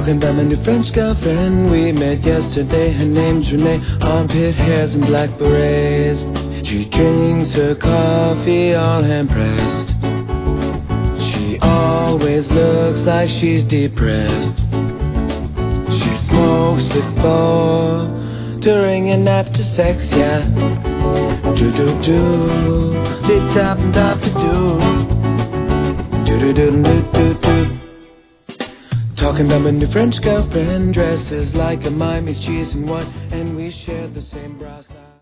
Talking about my new French girlfriend we met yesterday. Her name's Renee. Armpit hairs and black berets. She drinks her coffee all hand pressed. She always looks like she's depressed. She smokes before, during and after sex, yeah. Do-do-do, dip-dop-dop-do. Do-do-do-do-do-do. Talking about my new French girlfriend. Dresses like a mime, is cheese and what, and we share the same bra.